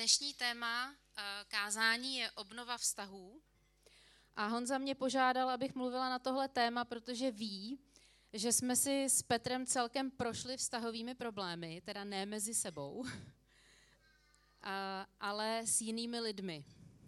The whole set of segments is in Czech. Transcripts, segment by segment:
Dnešní téma kázání je obnova vztahů. A Honza mě požádal, abych mluvila na tohle téma, protože ví, že jsme si s Petrem celkem prošli vztahovými problémy, teda ne mezi sebou, ale s jinými lidmi.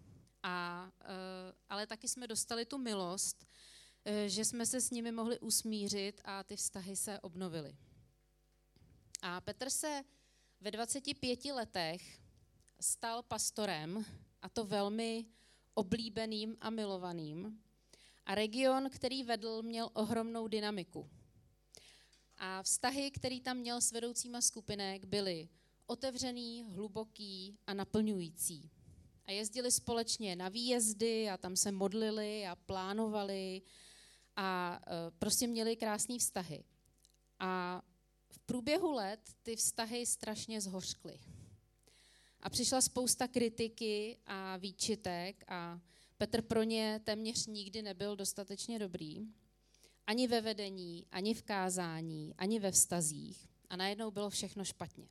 Ale taky jsme dostali tu milost, že jsme se s nimi mohli usmířit a ty vztahy se obnovily. A Petr se ve 25 letech stal pastorem, a to velmi oblíbeným a milovaným. A region, který vedl, měl ohromnou dynamiku. A vztahy, který tam měl s vedoucíma skupinek, byly otevřený, hluboký a naplňující. A jezdili společně na výjezdy a tam se modlili a plánovali a prostě měli krásný vztahy. A v průběhu let ty vztahy strašně zhořkly. A přišla spousta kritiky a výčitek a Petr pro ně téměř nikdy nebyl dostatečně dobrý. Ani ve vedení, ani v kázání, ani ve vztazích. A najednou bylo všechno špatně.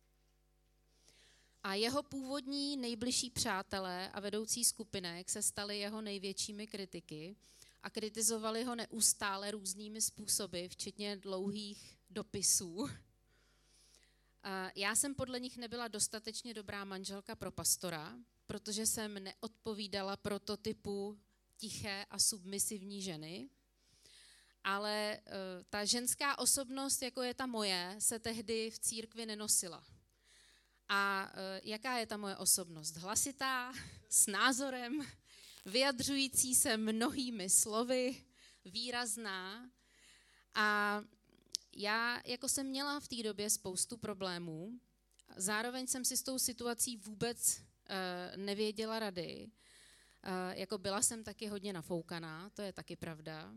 A jeho původní nejbližší přátelé a vedoucí skupinek se stali jeho největšími kritiky a kritizovali ho neustále různými způsoby, včetně dlouhých dopisů. Já jsem podle nich nebyla dostatečně dobrá manželka pro pastora, protože jsem neodpovídala prototypu tiché a submisivní ženy, ale ta ženská osobnost, jako je ta moje, se tehdy v církvi nenosila. A jaká je ta moje osobnost? Hlasitá, s názorem, vyjadřující se mnohými slovy, výrazná. A já jako jsem měla v té době spoustu problémů, zároveň jsem si s tou situací vůbec nevěděla rady. Jako byla jsem taky hodně nafoukaná, to je taky pravda,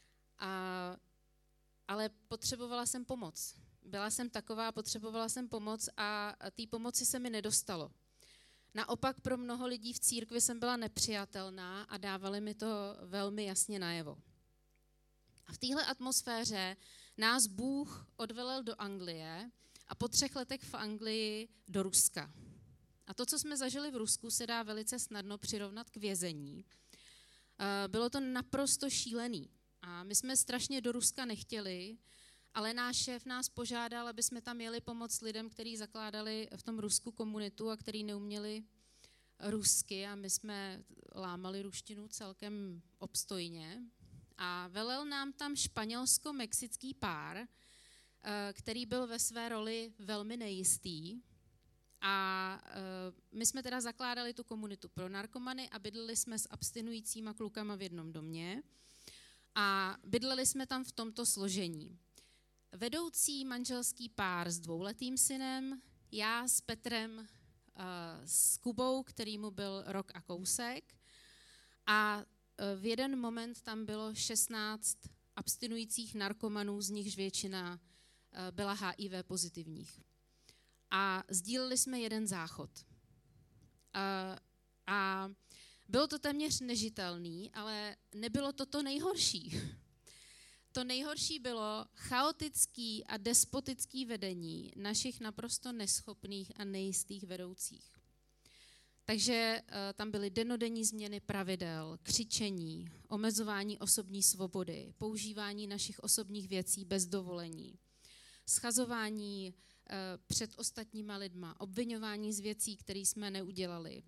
ale potřebovala jsem pomoc. Byla jsem taková, potřebovala jsem pomoc a té pomoci se mi nedostalo. Naopak pro mnoho lidí v církvi jsem byla nepřijatelná a dávali mi to velmi jasně najevo. A v téhle atmosféře nás Bůh odvelel do Anglie a po 3 letech v Anglii do Ruska. A to, co jsme zažili v Rusku, se dá velice snadno přirovnat k vězení. Bylo to naprosto šílený. A my jsme strašně do Ruska nechtěli, ale náš šéf nás požádal, aby jsme tam jeli pomoct lidem, kteří zakládali v tom Rusku komunitu a kteří neuměli rusky a my jsme lámali ruštinu celkem obstojně. A velel nám tam španělsko-mexický pár, který byl ve své roli velmi nejistý. A my jsme teda zakládali tu komunitu pro narkomany a bydleli jsme s abstinujícíma klukama v jednom domě. A bydleli jsme tam v tomto složení. Vedoucí manželský pár s 2letým synem, já s Petrem, s Kubou, který mu byl rok a kousek. A v jeden moment tam bylo 16 abstinujících narkomanů, z nichž většina byla HIV pozitivních. A sdíleli jsme jeden záchod. A bylo to téměř nežitelný, ale nebylo to nejhorší. To nejhorší bylo chaotický a despotický vedení našich naprosto neschopných a nejistých vedoucích. Takže tam byly dennodenní změny pravidel, křičení, omezování osobní svobody, používání našich osobních věcí bez dovolení, schazování před ostatníma lidma, obviňování z věcí, které jsme neudělali.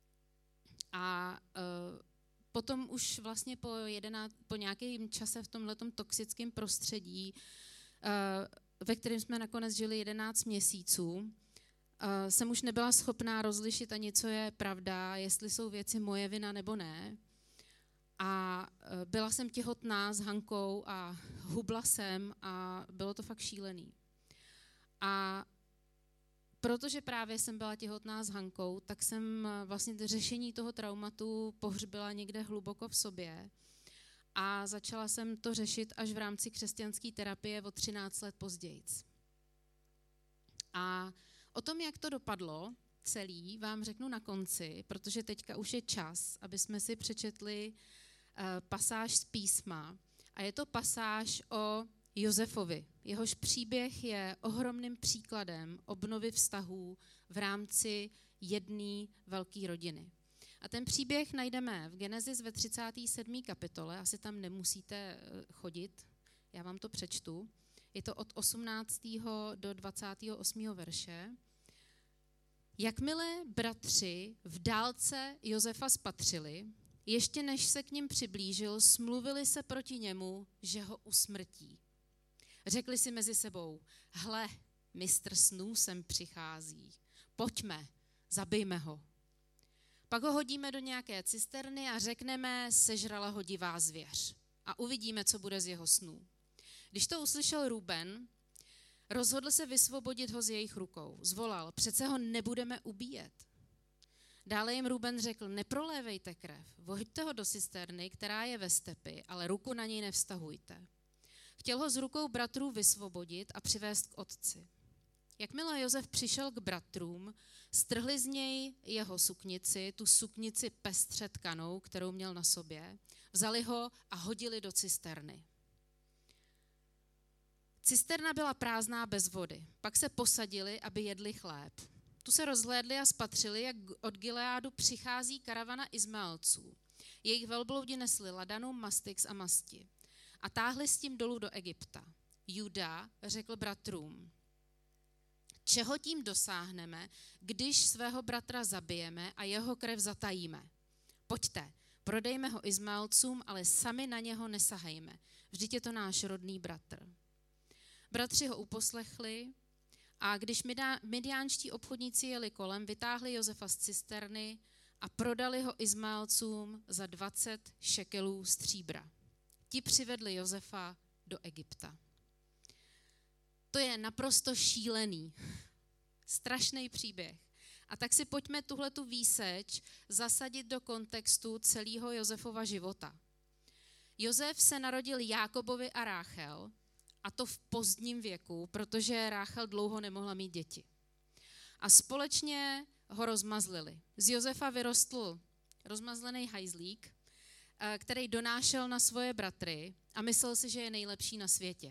A potom už vlastně po nějakém čase v tomhletom toxickém prostředí, ve kterém jsme nakonec žili 11 měsíců, jsem už nebyla schopná rozlišit ani, co je pravda, jestli jsou věci moje vina nebo ne. A byla jsem těhotná s Hankou a hubla jsem a bylo to fakt šílený. A protože právě jsem byla těhotná s Hankou, tak jsem vlastně řešení toho traumatu pohřbila někde hluboko v sobě a začala jsem to řešit až v rámci křesťanské terapie o 13 let později. A o tom, jak to dopadlo celý, vám řeknu na konci, protože teďka už je čas, aby jsme si přečetli pasáž z písma. A je to pasáž o Josefovi. Jehož příběh je ohromným příkladem obnovy vztahů v rámci jedné velké rodiny. A ten příběh najdeme v Genesis ve 37. kapitole, asi tam nemusíte chodit, já vám to přečtu. Je to od 18. do 28. verše. Jakmile bratři v dálce Josefa spatřili, ještě než se k nim přiblížil, smluvili se proti němu, že ho usmrtí. Řekli si mezi sebou, hle, mistr snů sem přichází, pojďme, zabijme ho. Pak ho hodíme do nějaké cisterny a řekneme, sežrala ho divá zvěř a uvidíme, co bude z jeho snů. Když to uslyšel Ruben, rozhodl se vysvobodit ho z jejich rukou. Zvolal, přece ho nebudeme ubíjet. Dále jim Ruben řekl, neprolévejte krev, voďte ho do cisterny, která je ve stepi, ale ruku na něj nevztahujte. Chtěl ho z rukou bratrů vysvobodit a přivést k otci. Jakmile Josef přišel k bratrům, strhli z něj jeho suknici, tu suknici pestře tkanou, kterou měl na sobě, vzali ho a hodili do cisterny. Cisterna byla prázdná bez vody, pak se posadili, aby jedli chléb. Tu se rozhlédli a spatřili, jak od Gileádu přichází karavana Izmaelců. Jejich velbloudi nesli ladanu, mastix a masti a táhli s tím dolů do Egypta. Juda řekl bratrům, čeho tím dosáhneme, když svého bratra zabijeme a jeho krev zatajíme? Pojďte, prodejme ho Izmaelcům, ale sami na něho nesahejme. Vždyť je to náš rodný bratr. Bratři ho uposlechli a když midiánští obchodníci jeli kolem, vytáhli Josefa z cisterny a prodali ho Izmaelcům za 20 šekelů stříbra. Ti přivedli Josefa do Egypta. To je naprosto šílený, strašný příběh. A tak si pojďme tuhletu výseč zasadit do kontextu celého Josefova života. Josef se narodil Jákobovi a Ráchel, a to v pozdním věku, protože Ráchel dlouho nemohla mít děti. A společně ho rozmazlili. Z Josefa vyrostl rozmazlený hajzlík, který donášel na svoje bratry a myslel si, že je nejlepší na světě.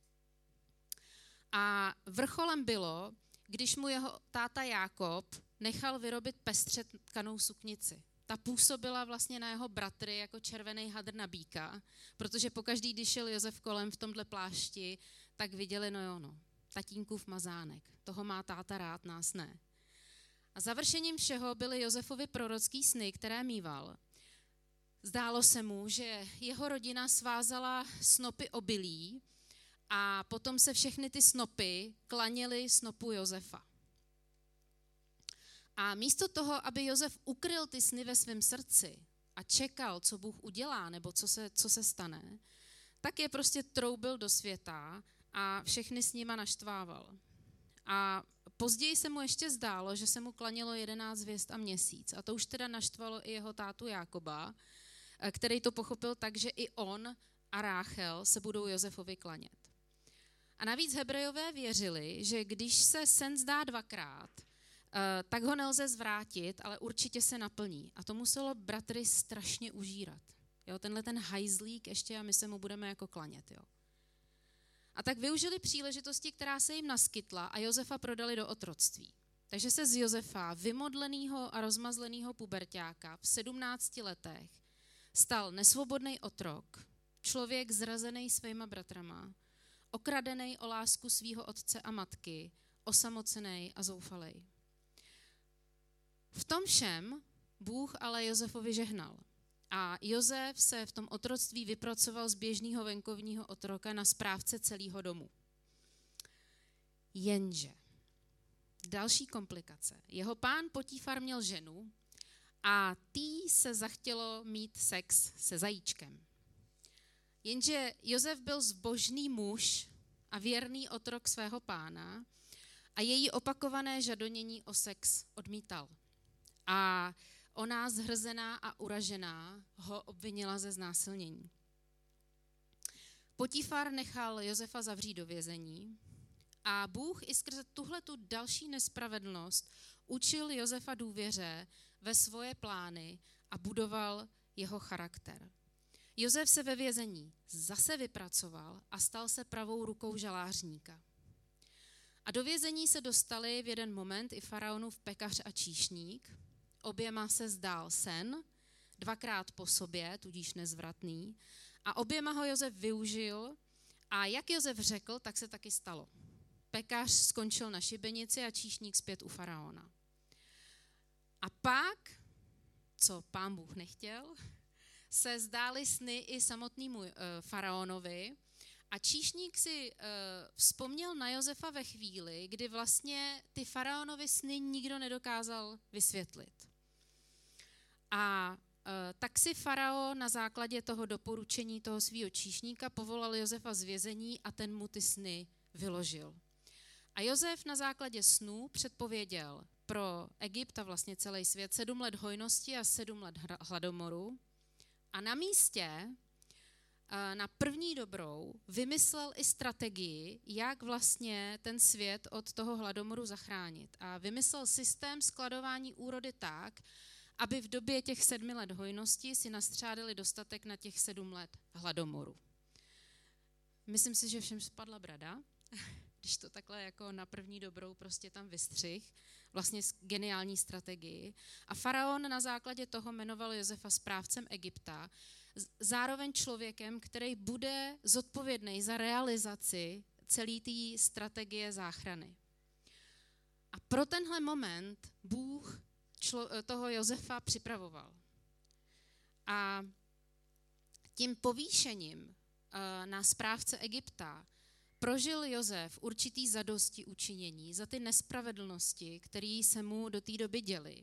A vrcholem bylo, když mu jeho táta Jákob nechal vyrobit pestře tkanou suknici. Ta působila vlastně na jeho bratry jako červený hadr na býka, protože pokaždý, když šel Josef kolem v tomhle plášti, tak viděli, tatínkův mazánek. Toho má táta rád, nás ne. A završením všeho byly Josefovi prorocký sny, které míval. Zdálo se mu, že jeho rodina svázala snopy obilí a potom se všechny ty snopy klaněly snopu Josefa. A místo toho, aby Josef ukryl ty sny ve svém srdci a čekal, co Bůh udělá nebo co se stane, tak je prostě troubil do světa a všechny s nima naštvával. A později se mu ještě zdálo, že se mu klanilo 11 hvězd a měsíc. A to už teda naštvalo i jeho tátu Jákoba, který to pochopil tak, že i on a Ráchel se budou Josefovi klanět. A navíc Hebrejové věřili, že když se sen zdá dvakrát, tak ho nelze zvrátit, ale určitě se naplní. A to muselo bratry strašně užírat. Jo, tenhle ten hajzlík ještě a my se mu budeme jako klanět. Jo. A tak využili příležitosti, která se jim naskytla a Josefa prodali do otroctví. Takže se z Josefa, vymodlenýho a rozmazlenýho puberťáka v 17 letech, stal nesvobodný otrok, člověk zrazený svýma bratrama, okradený o lásku svýho otce a matky, osamocený a zoufalej. V tom všem Bůh ale Josefovi žehnal. A Josef se v tom otroctví vypracoval z běžného venkovního otroka na správce celého domu. Jenže další komplikace. Jeho pán Potifar měl ženu a tý se zachtělo mít sex se zajíčkem. Jenže Josef byl zbožný muž a věrný otrok svého pána a její opakované žadonění o sex odmítal. A ona, zhrzená a uražená, ho obvinila ze znásilnění. Potifar nechal Josefa zavřít do vězení a Bůh i skrze tuhletu další nespravedlnost učil Josefa důvěře ve svoje plány a budoval jeho charakter. Josef se ve vězení zase vypracoval a stal se pravou rukou žalářníka. A A do vězení se dostali v jeden moment i faraonův pekař a číšník. Oběma se zdál sen, 2krát po sobě, tudíž nezvratný. A oběma ho Josef využil a jak Josef řekl, tak se taky stalo. Pekař skončil na šibenici a číšník zpět u faraona. A pak, co pán Bůh nechtěl, se zdály sny i samotnému faraonovi a číšník si vzpomněl na Josefa ve chvíli, kdy vlastně ty faraonovy sny nikdo nedokázal vysvětlit. A tak si faraon na základě toho doporučení toho svého číšníka povolal Josefa z vězení a ten mu ty sny vyložil. A Josef na základě snů předpověděl pro Egypt a vlastně celý svět 7 let hojnosti a 7 let hladomoru. A na místě, na první dobrou, vymyslel i strategii, jak vlastně ten svět od toho hladomoru zachránit. A vymyslel systém skladování úrody tak, aby v době těch 7 let hojnosti si nastřádali dostatek na těch 7 let hladomoru. Myslím si, že všem spadla brada, když to takhle jako na první dobrou prostě tam vystřih, vlastně geniální strategii. A faraon na základě toho jmenoval Josefa správcem Egypta, zároveň člověkem, který bude zodpovědný za realizaci celé té strategie záchrany. A pro tenhle moment Bůh toho Josefa připravoval. A tím povýšením na správce Egypta prožil Josef určitý zadosti učinění za ty nespravedlnosti, které se mu do té doby děly.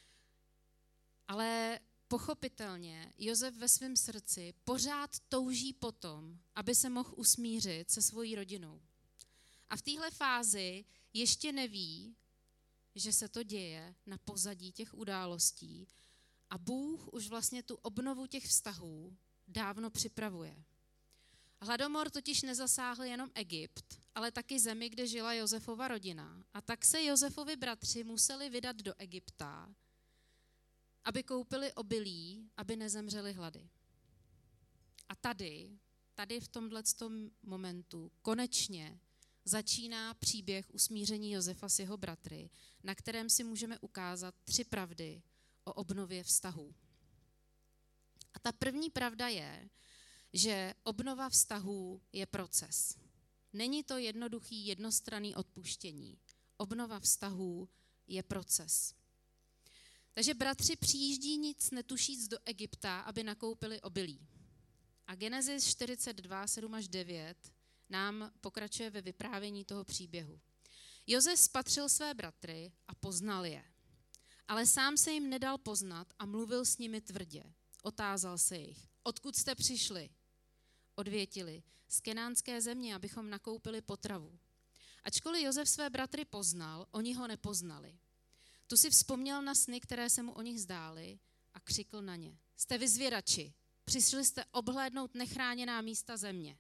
Ale pochopitelně Josef ve svém srdci pořád touží potom, aby se mohl usmířit se svojí rodinou. A v téhle fázi ještě neví, že se to děje na pozadí těch událostí a Bůh už vlastně tu obnovu těch vztahů dávno připravuje. Hladomor totiž nezasáhl jenom Egypt, ale taky zemi, kde žila Josefova rodina. A tak se Josefovi bratři museli vydat do Egypta, aby koupili obilí, aby nezemřeli hlady. A tady v tomhletom momentu konečně začíná příběh usmíření Josefa s jeho bratry, na kterém si můžeme ukázat 3 pravdy o obnově vztahů. A ta první pravda je, že obnova vztahů je proces. Není to jednoduchý, jednostranný odpuštění. Obnova vztahů je proces. Takže bratři přijíždí nic netušíc do Egypta, aby nakoupili obilí. A Genesis 42, 7 až 9 nám pokračuje ve vyprávění toho příběhu. Josef spatřil své bratry a poznal je. Ale sám se jim nedal poznat a mluvil s nimi tvrdě. Otázal se jich, odkud jste přišli? Odvětili, z kenánské země, abychom nakoupili potravu. Ačkoliv Josef své bratry poznal, oni ho nepoznali. Tu si vzpomněl na sny, které se mu o nich zdály a křikl na ně. Jste vyzvědači, přišli jste obhlédnout nechráněná místa země.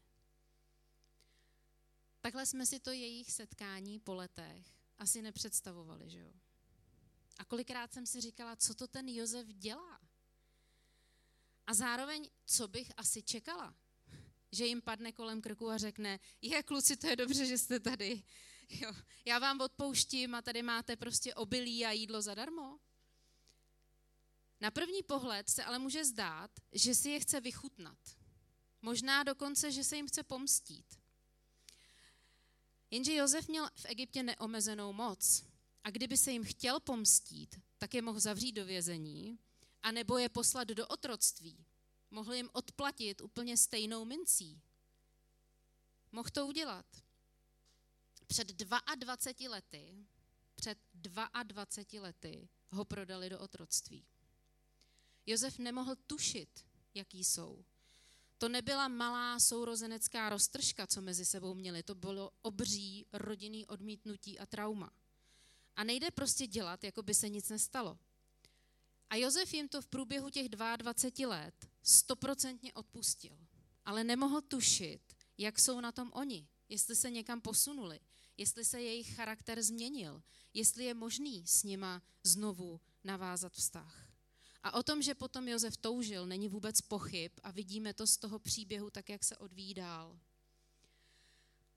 Takhle jsme si to jejich setkání po letech asi nepředstavovali, že jo? A kolikrát jsem si říkala, co to ten Josef dělá? A zároveň, co bych asi čekala? Že jim padne kolem krku a řekne, kluci, to je dobře, že jste tady. Jo, já vám odpouštím a tady máte prostě obilí a jídlo zadarmo. Na první pohled se ale může zdát, že si je chce vychutnat. Možná dokonce, že se jim chce pomstít. Jenže Josef měl v Egyptě neomezenou moc. A kdyby se jim chtěl pomstít, tak je mohl zavřít do vězení a nebo je poslat do otroctví. Mohl jim odplatit úplně stejnou mincí. Mohl to udělat. Před 22 lety ho prodali do otroctví. Josef nemohl tušit, jaký jsou. To nebyla malá sourozenecká roztržka, co mezi sebou měli. To bylo obří rodinný odmítnutí a trauma. A nejde prostě dělat, jako by se nic nestalo. A Josef jim to v průběhu těch 22 let 100% odpustil. Ale nemohl tušit, jak jsou na tom oni. Jestli se někam posunuli, jestli se jejich charakter změnil, jestli je možný s nima znovu navázat vztah. A o tom, že potom Josef toužil, není vůbec pochyb a vidíme to z toho příběhu tak, jak se odvíjí dál.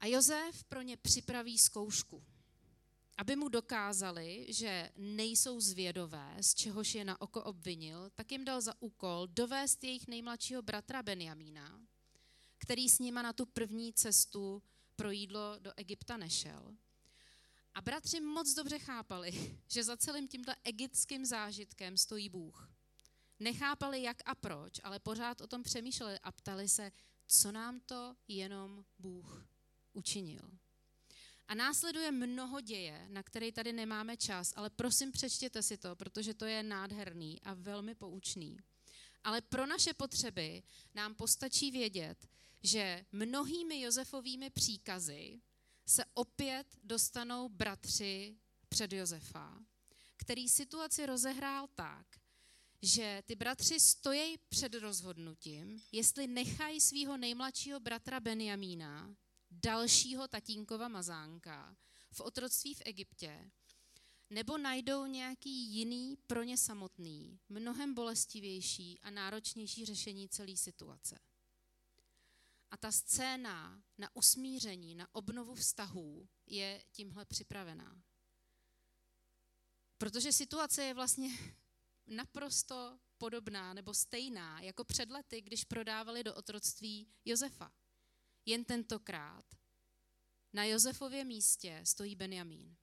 A Josef pro ně připraví zkoušku, aby mu dokázali, že nejsou zvědové, z čehož je na oko obvinil, tak jim dal za úkol dovést jejich nejmladšího bratra Benjamína, který s nima na tu první cestu pro jídlo do Egypta nešel. A bratři moc dobře chápali, že za celým tímhle egyptským zážitkem stojí Bůh. Nechápali jak a proč, ale pořád o tom přemýšleli a ptali se, co nám to jenom Bůh učinil. A následuje mnoho děje, na který tady nemáme čas, ale prosím přečtěte si to, protože to je nádherný a velmi poučný. Ale pro naše potřeby nám postačí vědět, že mnohými Josefovými příkazy se opět dostanou bratři před Josefa, který situaci rozehrál tak, že ty bratři stojí před rozhodnutím, jestli nechají svého nejmladšího bratra Benjamína, dalšího tatínkova mazánka, v otroctví v Egyptě, nebo najdou nějaký jiný, pro ně samotný, mnohem bolestivější a náročnější řešení celé situace. A ta scéna na usmíření, na obnovu vztahů je tímhle připravená. Protože situace je vlastně naprosto podobná nebo stejná jako před lety, když prodávali do otroctví Josefa. Jen tentokrát na Josefově místě stojí Benjamín.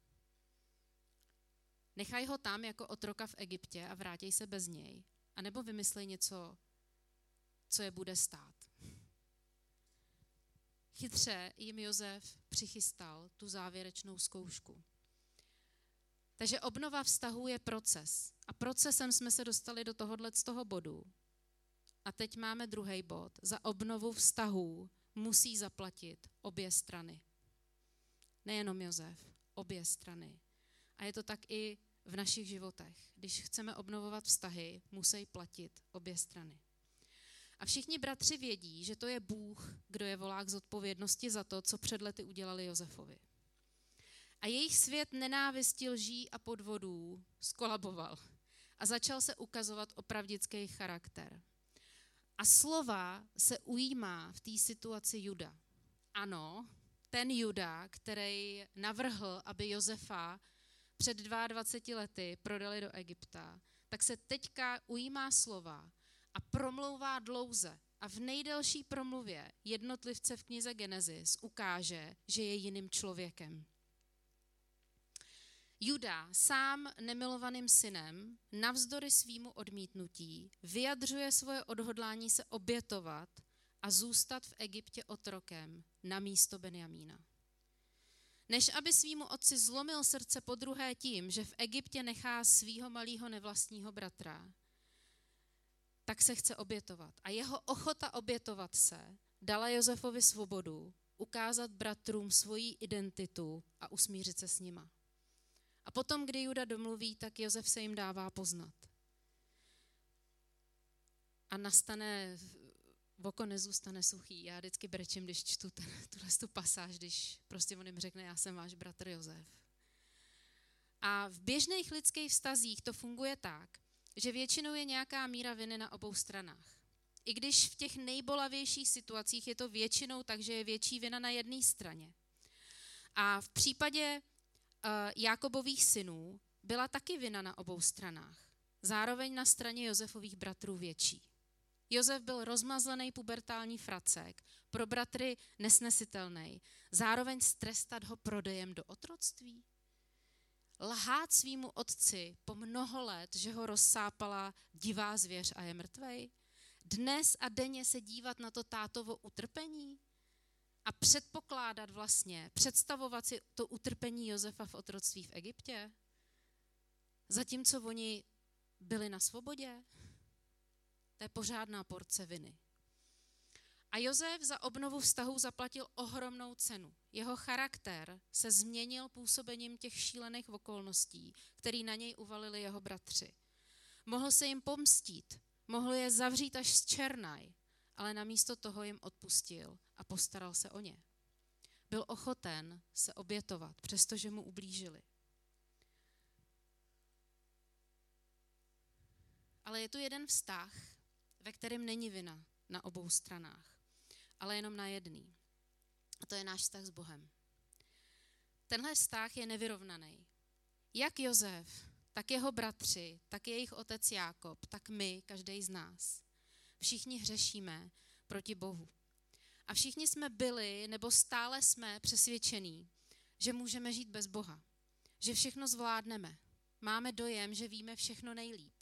Nechaj ho tam jako otroka v Egyptě a vrátí se bez něj. A nebo vymyslej něco, co je bude stát. Chytře jim Josef přichystal tu závěrečnou zkoušku. Takže obnova vztahů je proces. A procesem jsme se dostali do tohoto bodu. A teď máme druhý bod. Za obnovu vztahů musí zaplatit obě strany. Nejenom Josef, obě strany. A je to tak i v našich životech. Když chceme obnovovat vztahy, musí platit obě strany. A všichni bratři vědí, že to je Bůh, kdo je volá k zodpovědnosti za to, co před lety udělali Josefovi. A jejich svět nenávistí, lží a podvodů skolaboval a začal se ukazovat opravdický charakter. A slova se ujímá v té situaci Juda. Ano, ten Juda, který navrhl, aby Josefa před 22 lety prodali do Egypta, tak se teďka ujímá slova a promlouvá dlouze. A v nejdelší promluvě jednotlivce v knize Genesis ukáže, že je jiným člověkem. Juda, sám nemilovaným synem, navzdory svýmu odmítnutí, vyjadřuje svoje odhodlání se obětovat a zůstat v Egyptě otrokem na místo Benjamína. Než aby svýmu otci zlomil srdce podruhé tím, že v Egyptě nechá svýho malého nevlastního bratra, tak se chce obětovat. A jeho ochota obětovat se dala Josefovi svobodu, ukázat bratrům svoji identitu a usmířit se s nima. A potom, kdy Juda domluví, tak Josef se jim dává poznat. A nastane, oko nezůstane suchý. Já vždycky brečím, když čtu tu pasáž, když prostě on jim řekne, já jsem váš bratr Josef. A v běžných lidských vztazích to funguje tak, že většinou je nějaká míra viny na obou stranách. I když v těch nejbolavějších situacích je to většinou tak, že je větší vina na jedné straně. A v případě Jákobových synů byla taky vina na obou stranách. Zároveň na straně Josefových bratrů větší. Josef byl rozmazlený pubertální fracek, pro bratry nesnesitelný. Zároveň strestat ho prodejem do otroctví. Lhát svýmu otci po mnoho let, že ho rozsápala divá zvěř a je mrtvej. Dnes a denně se dívat na to tátovo utrpení a předpokládat vlastně, představovat si to utrpení Josefa v otroctví v Egyptě, zatímco oni byli na svobodě. To je pořádná porce viny. A Josef za obnovu vztahu zaplatil ohromnou cenu. Jeho charakter se změnil působením těch šílených okolností, které na něj uvalili jeho bratři. Mohl se jim pomstít, mohl je zavřít až zčernaj, ale namísto toho jim odpustil a postaral se o ně. Byl ochoten se obětovat, přestože mu ublížili. Ale je tu jeden vztah, ve kterém není vina na obou stranách, ale jenom na jedný. A to je náš vztah s Bohem. Tenhle vztah je nevyrovnaný. Jak Josef, tak jeho bratři, tak jejich otec Jákob, tak my, každý z nás. Všichni hřešíme proti Bohu. A všichni jsme byli, nebo stále jsme přesvědčení, že můžeme žít bez Boha. Že všechno zvládneme. Máme dojem, že víme všechno nejlíp.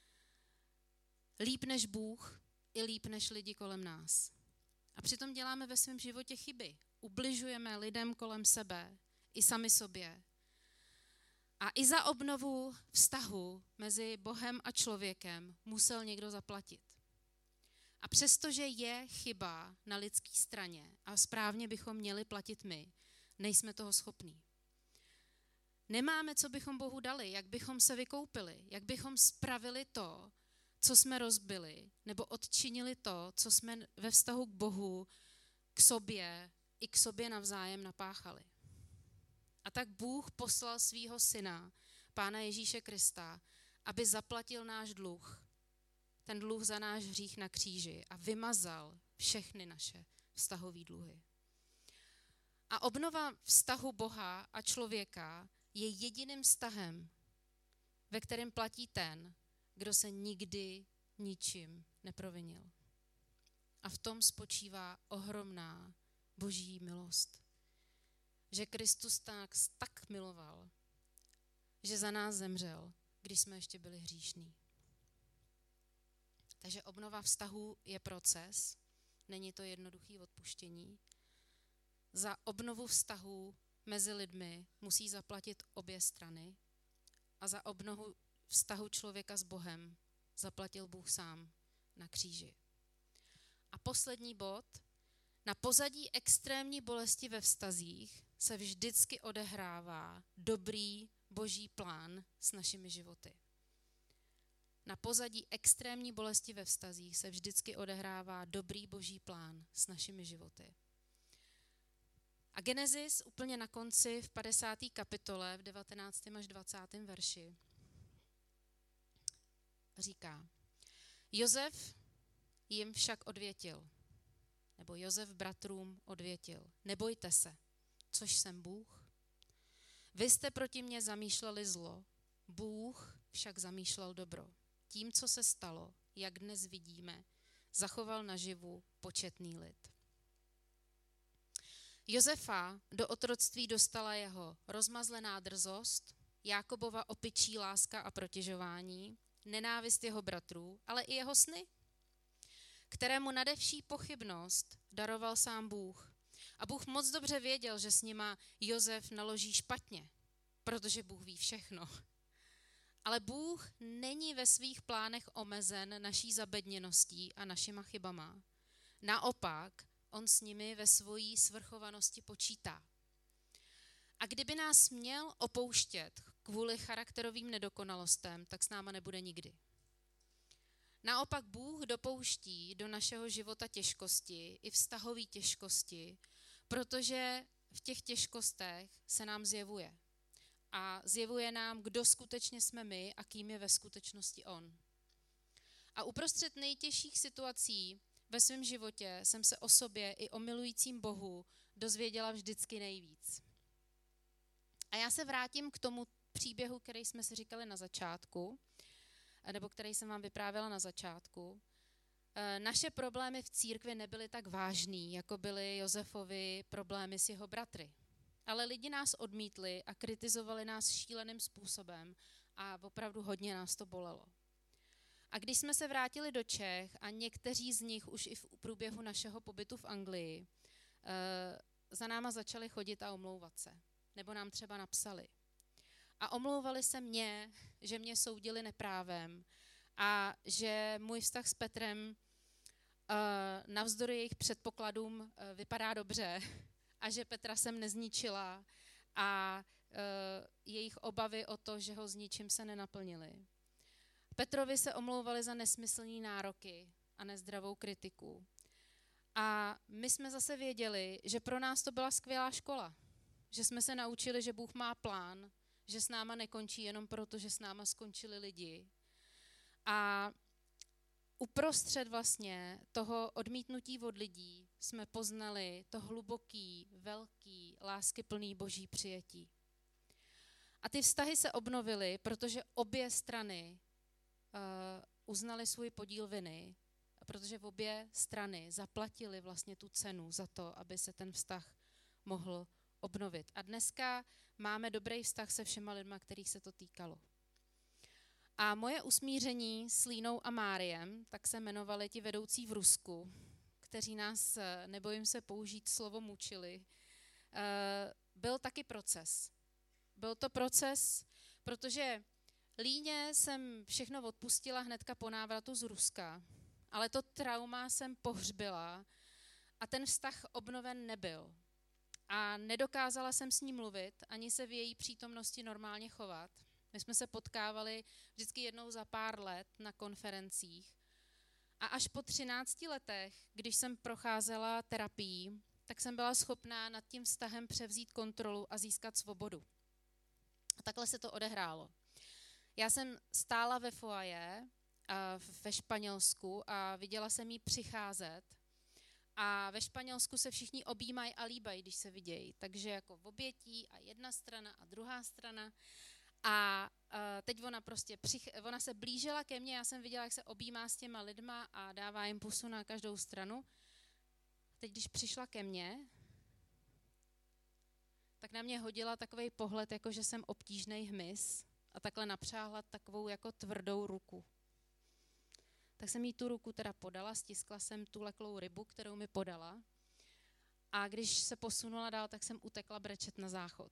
Líp než Bůh i líp než lidi kolem nás. A přitom děláme ve svém životě chyby. Ubližujeme lidem kolem sebe i sami sobě. A i za obnovu vztahu mezi Bohem a člověkem musel někdo zaplatit. A přestože je chyba na lidské straně a správně bychom měli platit my, nejsme toho schopní. Nemáme, co bychom Bohu dali, jak bychom se vykoupili, jak bychom spravili to, co jsme rozbili, nebo odčinili to, co jsme ve vztahu k Bohu, k sobě i k sobě navzájem napáchali. A tak Bůh poslal svýho syna, Pána Ježíše Krista, aby zaplatil náš dluh, ten dluh za náš hřích na kříži a vymazal všechny naše vztahové dluhy. A obnova vztahu Boha a člověka je jediným vztahem, ve kterém platí ten, kdo se nikdy ničím neprovinil. A v tom spočívá ohromná boží milost. Že Kristus tak miloval, že za nás zemřel, když jsme ještě byli hříšní. Takže obnova vztahu je proces, není to jednoduché odpuštění. Za obnovu vztahu mezi lidmi musí zaplatit obě strany a za obnovu vztahu člověka s Bohem zaplatil Bůh sám na kříži. A poslední bod. Na pozadí extrémní bolesti ve vztazích se vždycky odehrává dobrý boží plán s našimi životy. Na pozadí extrémní bolesti ve vztazích se vždycky odehrává dobrý boží plán s našimi životy. A Genesis úplně na konci v 50. kapitole v 19. až 20. verši říká: Josef jim však odvětil, nebo Josef bratrům odvětil: nebojte se, což jsem Bůh. Vy jste proti mně zamýšleli zlo, Bůh však zamýšlel dobro. Tím, co se stalo, jak dnes vidíme, zachoval naživu početný lid. Josefa do otroctví dostala jeho rozmazlená drzost, Jákobova opičí láska a protěžování, nenávist jeho bratrů, ale i jeho sny, kterému nade vší pochybnost daroval sám Bůh. A Bůh moc dobře věděl, že s nima Josef naloží špatně, protože Bůh ví všechno. Ale Bůh není ve svých plánech omezen naší zabedněností a našima chybama. Naopak, on s nimi ve svojí svrchovanosti počítá. A kdyby nás měl opouštět kvůli charakterovým nedokonalostem, tak s náma nebude nikdy. Naopak Bůh dopouští do našeho života těžkosti, i vztahové těžkosti, protože v těch těžkostech se nám zjevuje. A zjevuje nám, kdo skutečně jsme my a kým je ve skutečnosti on. A uprostřed nejtěžších situací ve svém životě jsem se o sobě i o milujícím Bohu dozvěděla vždycky nejvíc. A já se vrátím k tomu příběhu, který jsme si říkali na začátku, nebo který jsem vám vyprávěla na začátku. Naše problémy v církvi nebyly tak vážný, jako byly Josefovy problémy s jeho bratry. Ale lidi nás odmítli a kritizovali nás šíleným způsobem a opravdu hodně nás to bolelo. A když jsme se vrátili do Čech a někteří z nich už i v průběhu našeho pobytu v Anglii za náma začali chodit a omlouvat se. Nebo nám třeba napsali. A omlouvali se mě, že mě soudili neprávem a že můj vztah s Petrem navzdory jejich předpokladům vypadá dobře a že Petra jsem nezničila a jejich obavy o to, že ho zničím, se nenaplnily. Petrovi se omlouvali za nesmyslné nároky a nezdravou kritiku. A my jsme zase věděli, že pro nás to byla skvělá škola. Že jsme se naučili, že Bůh má plán, že s náma nekončí jenom proto, že s náma skončili lidi. A uprostřed vlastně toho odmítnutí od lidí jsme poznali to hluboký, velký, láskyplný Boží přijetí. A ty vztahy se obnovily, protože obě strany uznaly svůj podíl viny, protože v obě strany zaplatily vlastně tu cenu za to, aby se ten vztah mohl obnovit. A dneska máme dobrý vztah se všema lidma, kterých se to týkalo. A moje usmíření s Línou a Máriem, tak se jmenovali ti vedoucí v Rusku, kteří nás, nebojím se použít slovo, mučili, byl taky proces. Byl to proces, protože Líně jsem všechno odpustila hnedka po návratu z Ruska, ale to trauma jsem pohřbila a ten vztah obnoven nebyl. A nedokázala jsem s ní mluvit, ani se v její přítomnosti normálně chovat. My jsme se potkávali vždycky jednou za pár let na konferencích. A až po 13 letech, když jsem procházela terapií, tak jsem byla schopná nad tím vztahem převzít kontrolu a získat svobodu. A takhle se to odehrálo. Já jsem stála ve foyer ve Španělsku a viděla jsem jí přicházet. A ve Španělsku se všichni objímají a líbají, když se vidějí. Takže jako v obětí a jedna strana a druhá strana. A teď ona se blížila ke mně, já jsem viděla, jak se objímá s těma lidma a dává jim pusu na každou stranu. Teď, když přišla ke mně, tak na mě hodila takovej pohled, jako že jsem obtížnej hmyz a takhle napřáhla takovou jako tvrdou ruku. Tak jsem jí tu ruku teda podala, stiskla jsem tu leklou rybu, kterou mi podala a když se posunula dál, tak jsem utekla brečet na záchod.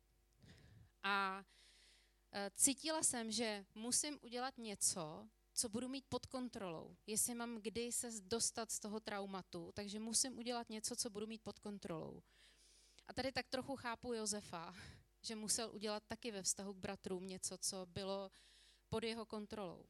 A cítila jsem, že musím udělat něco, co budu mít pod kontrolou. Jestli mám kdy se dostat z toho traumatu, takže musím udělat něco, co budu mít pod kontrolou. A tady tak trochu chápu Josefa, že musel udělat taky ve vztahu k bratrům něco, co bylo pod jeho kontrolou.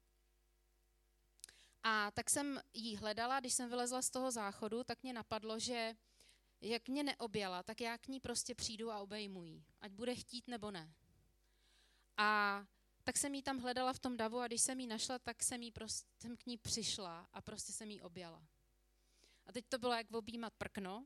A tak jsem jí hledala, když jsem vylezla z toho záchodu, tak mě napadlo, že jak mě neobjala, tak já k ní prostě přijdu a obejmu jí, ať bude chtít nebo ne. A tak jsem jí tam hledala v tom davu a když jsem jí našla, tak jsem k ní přišla a prostě jsem jí objala. A teď to bylo jak objímat prkno.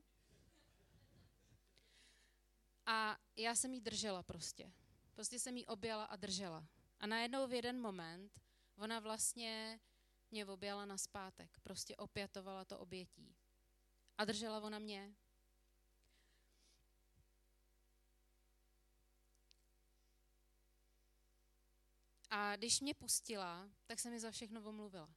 A já jsem jí držela prostě. Prostě jsem jí objala a držela. A najednou v jeden moment ona vlastně mě objala nazpátek. Prostě opětovala to obětí. A držela ona mě. A když mě pustila, tak se mi za všechno omluvila.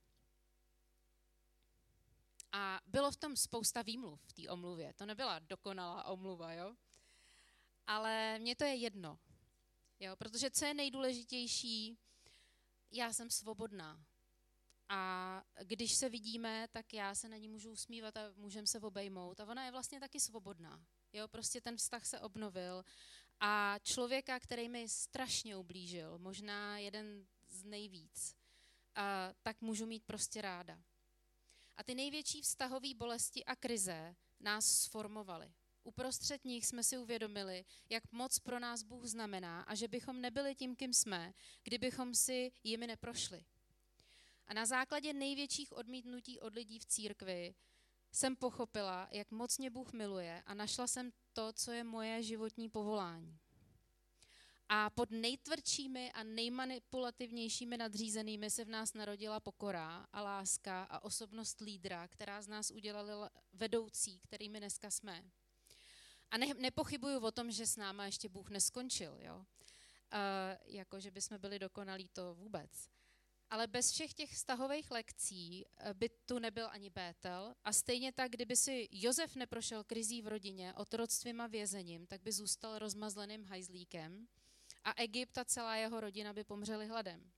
A bylo v tom spousta výmluv v té omluvě. To nebyla dokonalá omluva, jo? Ale mně to je jedno, jo? Protože co je nejdůležitější, já jsem svobodná. A když se vidíme, tak já se na ní můžu usmívat a můžeme se obejmout. A ona je vlastně taky svobodná. Jo? Prostě ten vztah se obnovil. A člověka, který mi strašně ublížil, možná jeden z nejvíc, tak můžu mít prostě ráda. A ty největší vztahové bolesti a krize nás sformovaly. Uprostřed nich jsme si uvědomili, jak moc pro nás Bůh znamená a že bychom nebyli tím, kým jsme, kdybychom si jimi neprošli. A na základě největších odmítnutí od lidí v církvi jsem pochopila, jak moc mě Bůh miluje a našla jsem to, co je moje životní povolání. A pod nejtvrdšími a nejmanipulativnějšími nadřízenými se v nás narodila pokora a láska a osobnost lídra, která z nás udělala vedoucí, kterými dneska jsme. A nepochybuju o tom, že s náma ještě Bůh neskončil, jo? Jako, že bychom byli dokonalí, to vůbec. Ale bez všech těch vztahových lekcí by tu nebyl ani Bétel a stejně tak, kdyby si Josef neprošel krizí v rodině, otroctvím a vězením, tak by zůstal rozmazleným hajzlíkem a Egypt a celá jeho rodina by pomřeli hladem.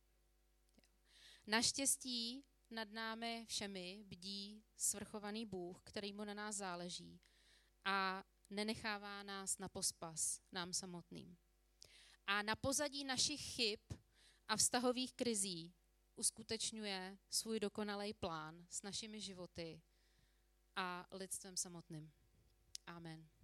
Naštěstí nad námi všemi bdí svrchovaný Bůh, kterýmu na nás záleží a nenechává nás na pospas nám samotným. A na pozadí našich chyb a vztahových krizí uskutečňuje svůj dokonalý plán s našimi životy a lidstvem samotným. Amen.